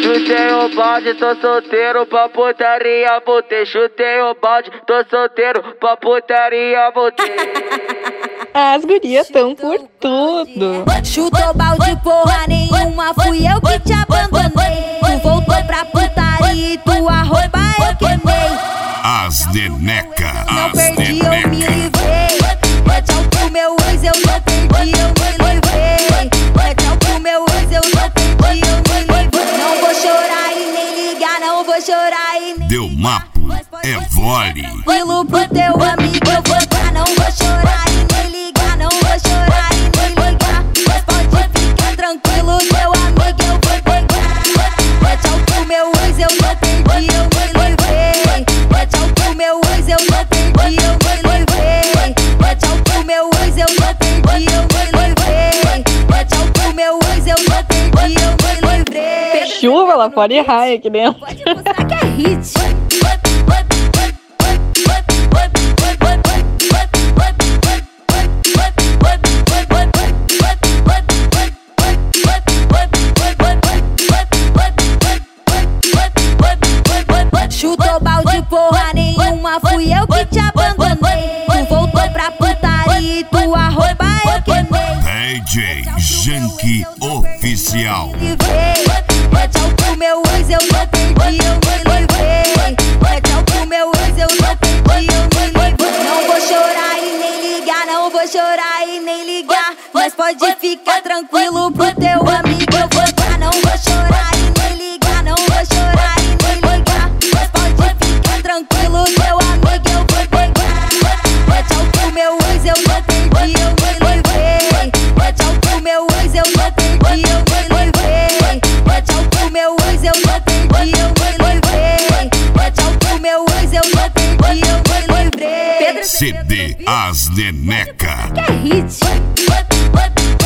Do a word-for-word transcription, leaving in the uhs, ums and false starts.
Chutei o balde, tô solteiro pra putaria, voltei. Chutei o balde, tô solteiro pra putaria, voltei. As gurias tão por tudo. Chutou balde, porra nenhuma, fui eu que te abandonei. Tu voltou pra putaria e tua roupa eu queimei. As neneca, Não as perdi, neneca. eu me livrei. É tchau pro meu ex, eu não perdi, eu me livrei. É tchau pro meu ex, eu não perdi, eu me livrei. Não vou chorar e nem ligar, não vou chorar e nem Deu mapo, é vole. Tranquilo pro teu amigo, eu vou dar. Não vou chorar e nem ligar, não vou chorar e nem ligar. Mas pode ficar tranquilo, teu amigo eu vou pegar. É tchau pro meu ex, eu não perdi, eu me livrei. É tchau pro meu ex, eu não perdi, eu me livrei. É tchau pro meu ex, eu não perdi, eu me livrei. É tchau pro meu ex, eu não perdi, eu me livrei. Chuva lá fora e raia aqui dentro. Pode mostrar que é hit. Chutou balde, porra nenhuma, fui eu que te abandonei. Tu voltou pra putaria e tua roupa eu queimei. D J Janky Oficial. Livrei, é tchau pro meu ex, eu não perdi, eu me livrei. É tchau pro meu ex, eu não perdi, eu me livrei. Não vou chorar e nem ligar, não vou chorar e nem ligar. Mas pode ficar tranquilo pro teu amigo, eu vou dar. Não vou chorar e nem ligar, não vou chorar e nem ligar. Mas pode ficar tranquilo, teu amigo eu vou pegar. É tchau pro meu ex, eu não perdi, eu me livrei. É tchau pro meu ex, eu não perdi, eu me livrei. É tchau pro meu ex, eu não perdi, eu me livrei. É tchau pro meu ex, eu não perdi, eu me livrei. C D As Neneca. Que é hit.